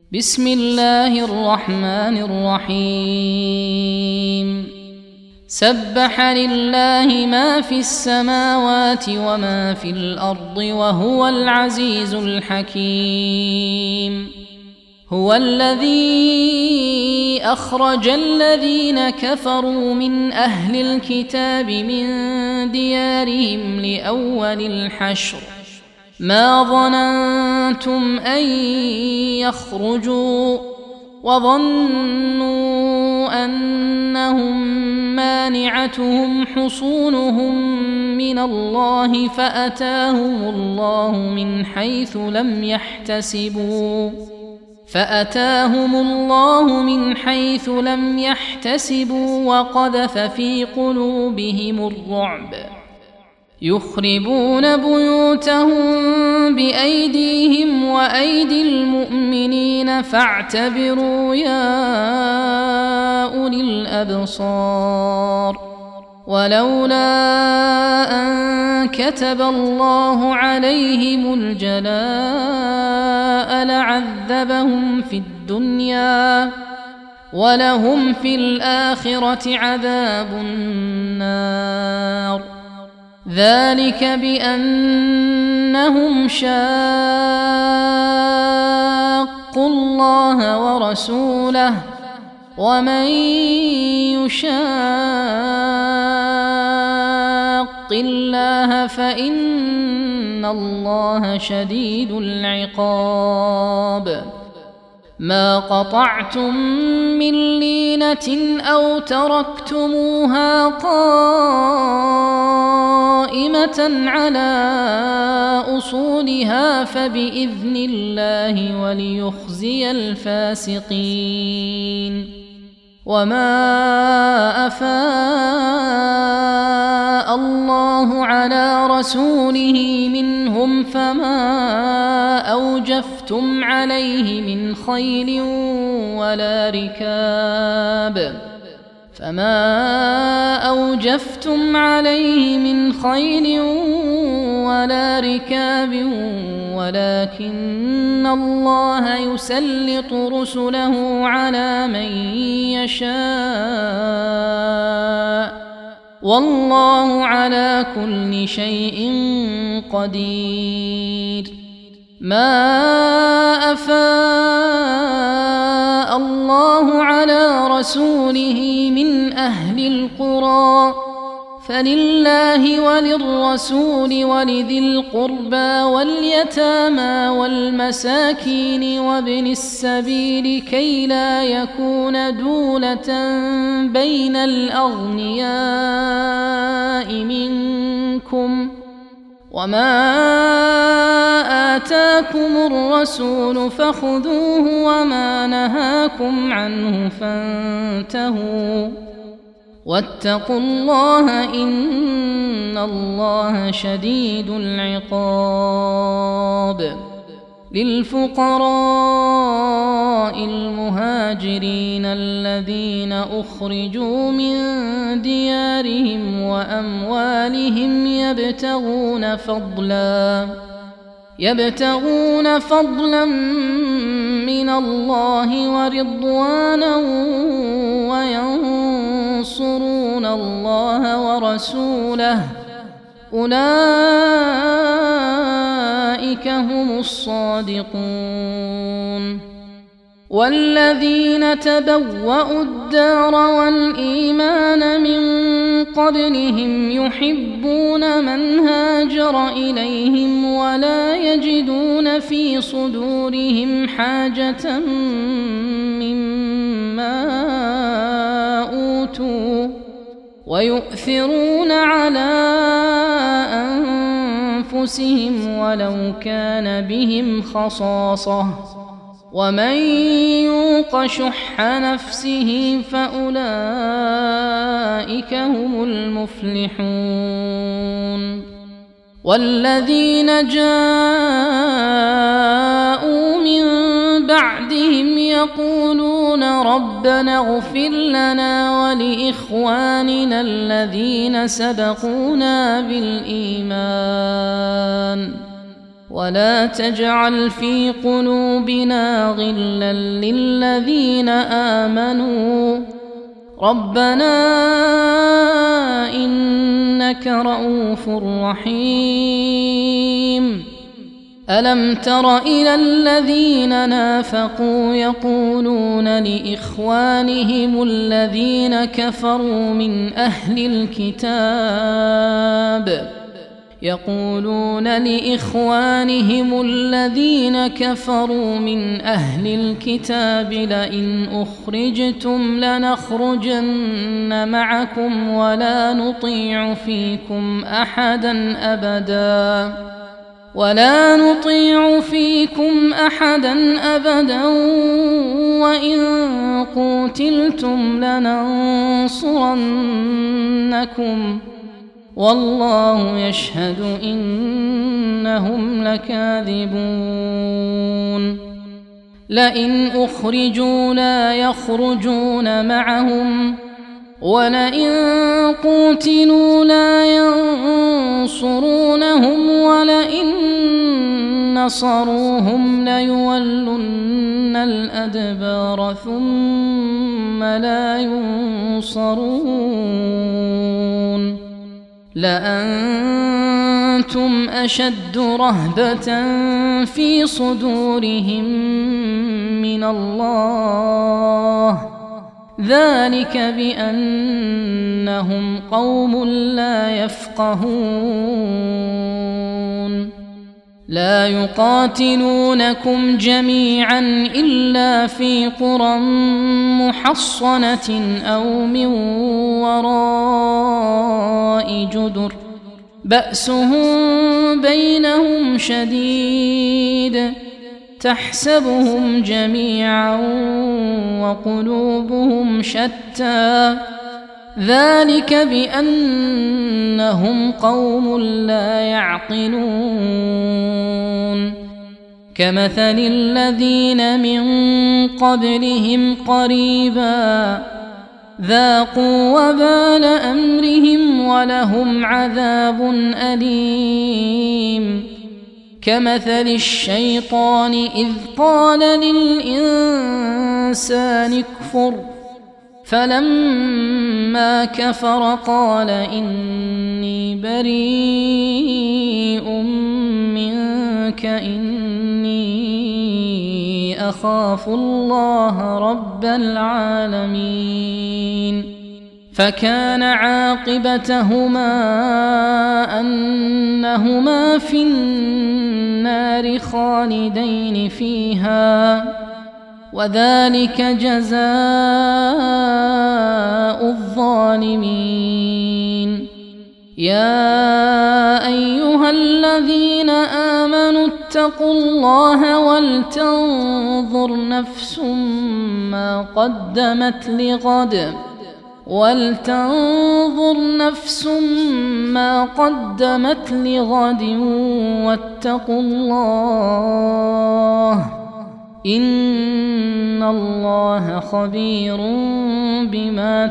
بسم الله الرحمن الرحيم سبح لله ما في السماوات وما في الأرض وهو العزيز الحكيم. هو الذي أخرج الذين كفروا من أهل الكتاب من ديارهم لأول الحشر ما ظننتم أن يخرجوا وظنوا أنهم مانعتهم حصونهم من الله فأتاهم الله من حيث لم يحتسبوا وقذف في قلوبهم الرعب يخربون بيوتهم بأيديهم وأيدي المؤمنين فاعتبروا يا أولي الأبصار. ولولا أن كتب الله عليهم الجلاء لعذبهم في الدنيا ولهم في الآخرة عذاب النار. ذلك بأنهم شاقوا الله ورسوله ومن يشاق الله فإن الله شديد العقاب. ما قطعتم من لينة أو تركتموها قائمة على أصولها فبإذن الله وليخزي الفاسقين. وما أفاء الله على رسوله منهم فما أوجفتم عليه من خيل ولا ركاب ولكن الله يسلط رسله على من يشاء والله على كل شيء قدير. ما أفاء الله على رسوله من أهل القرى فلله وللرسول ولذي القربى واليتامى والمساكين وابن السبيل كي لا يكون دولة بين الأغنياء منكم. وما آتاكم الرسول فخذوه وما نهاكم عنه فانتهوا واتقوا الله إن الله شديد العقاب. للفقراء المهاجرين الذين أخرجوا من ديارهم وأموالهم يبتغون فضلا من الله ورضوانا وينصرون الله ورسوله أولئك هم الصادقون. والذين تبوأوا الدار والإيمان من قبلهم يحبون من هاجر إليهم ولا يجدون في صدورهم حاجة مما أوتوا ويؤثرون على أنفسهم ولو كان بهم خصاصة ومن يوق شح نفسه فأولئك هم المفلحون. والذين جاءوا من بعدهم يقولون ربنا اغفر لنا ولإخواننا الذين سبقونا بالإيمان ولا تجعل في قلوبنا غلا للذين آمنوا ربنا إنك رؤوف رحيم. ألم تر إلى الذين نافقوا يقولون لإخوانهم الذين كفروا من أهل الكتاب لئن أخرجتم لنخرجن معكم ولا نطيع فيكم أحدا أبدا وإن قوتلتم لننصرنكم والله يشهد إنهم لكاذبون. لئن أخرجوا لا يخرجون معهم ولئن قوتلوا لا ينصرونهم ولئن نصروهم ليولن الأدبار ثم لا ينصرون. لأنتم أشد رهبة في صدورهم من الله ذلك بأنهم قوم لا يفقهون. لا يقاتلونكم جميعا إلا في قرى محصنة أو من وراء جدر بأسهم بينهم شديد تحسبهم جميعا وقلوبهم شتى ذلك بأنهم قوم لا يعقلون. كمثل الذين من قبلهم قريبا ذاقوا وبال أمرهم ولهم عذاب أليم. كمثل الشيطان إذ قال للإنسان اكفر فلما كفر قال إني بريء منك إني أخاف الله رب العالمين. فكان عاقبتهما أنهما في النار خالدين فيها وذلك جزاء الظالمين. يا أيها الذين آمنوا اتقوا الله ولتنظر نفس ما قدمت لغد واتقوا الله إن الله خبير بما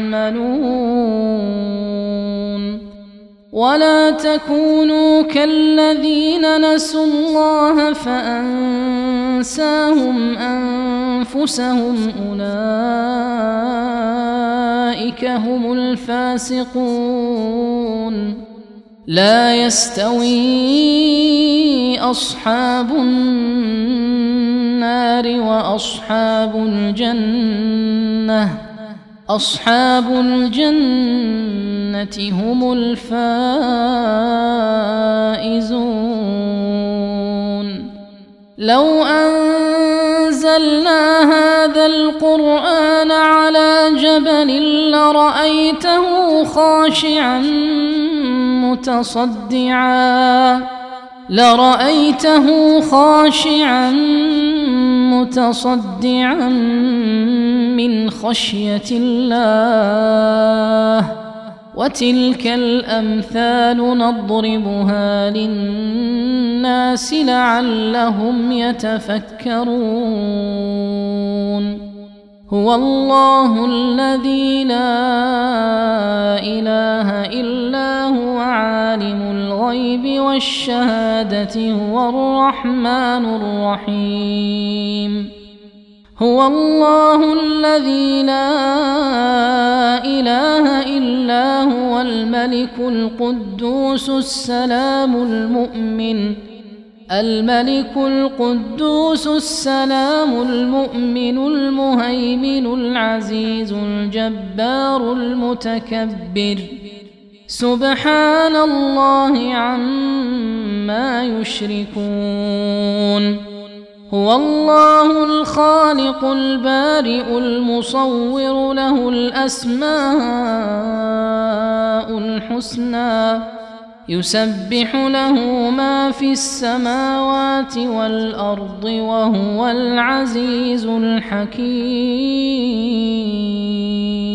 تعملون. ولا تكونوا كالذين نسوا الله فأنساهم أنفسهم أولئك هم الفاسقون. لا يستوي أصحاب النار وأصحاب الجنة هم الفائزون. لو أنزلنا هذا القرآن على جبل لرأيته خاشعا متصدعا من خشية الله. وتلك الأمثال نضربها للناس لعلهم يتفكرون. هو الله الذي لا إله إلا هو عالم الغيب الغيب والشهادة هو الرحمن الرحيم هو الله الذي لا إله إلا هو الملك القدوس السلام المؤمن المهيمن العزيز الجبار المتكبر سبحان الله عما يشركون هو الله الخالق البارئ المصور له الأسماء الحسنى يسبح له ما في السماوات والأرض وهو العزيز الحكيم